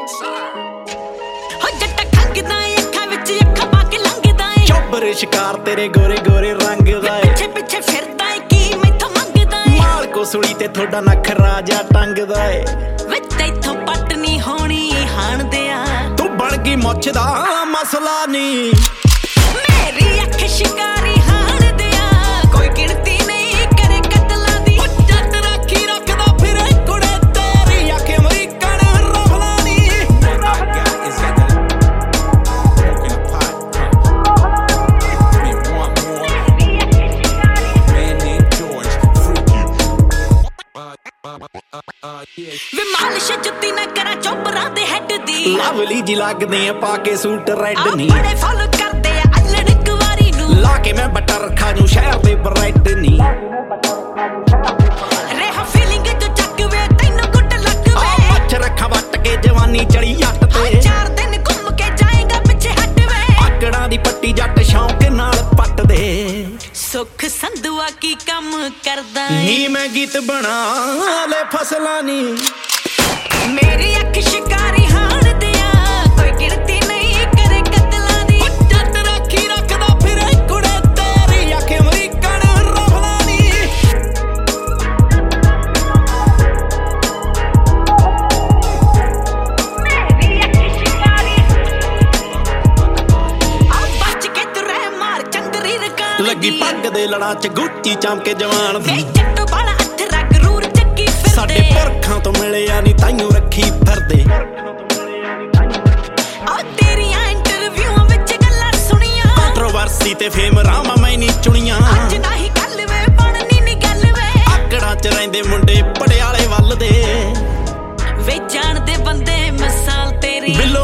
चोबर शिकार तेरे गोरे गोरे रंग दा पिछे पिछे फिरदा है की मैथों मंगदा है माल को सुली ते थोड़ा नखरा जा टंगदा है विच इथों पट नहीं होनी हाण दिया तू बन गई मुछ दा मसला नहीं मेरी अख शिकारी हाण दिया कोई गिनती नहीं करे कतला दी जट राखी रखदा फिरे कुड़े तेरी अख अमरीकन रफलानी वे मालिश जुत्ती ना करा चोपरां दे हेड दी लवली जी लगदे आ पाके सूट रेड नी बड़े फॉलो करदे आ अल्लड़ कुवारी नू लाके मैं बटर खा जू शहर दे ब्रेड नी रेहा फीलिंग जो चक वे तैनू गुड लग वे मच रखा वट के जवानी चढ़ी जट ते 4 दिन घूम के जाएगा पिछे हट वे आकड़ा दी पट्टी जट शौक नाल पट दे सुख संधुआ की कम करदा नी मैं गीत बना ले फसला नी मेरी अख शिकारी हाण दिया कोई गिनती नहीं करे कतला दी जट राखी रखदा फिरे कुड़े तेरी अख अमरीकन रफलानी मेरी अख शिकारी आ बच के तू रह मार चंदरी रकान लगी पग दे लड़ा च गुच्ची चमके जवान दी जट्टो बाला अथरा गरूर चक्की फिरदे साडे पुरखां तो मिलिया नी ताइयों रखी फिरदे आ तेरियां इंटरव्यूआं विच गल्लां सुनियां कंट्रोवर्सी ते फेम रामा मैं नी चुनियां अज नाही गल वे बननी नी गल वे आकड़ा च रहिंदे मुंडे पड़ियाले वल दे वे जान दे बंदे मिसाल तेरी बिलो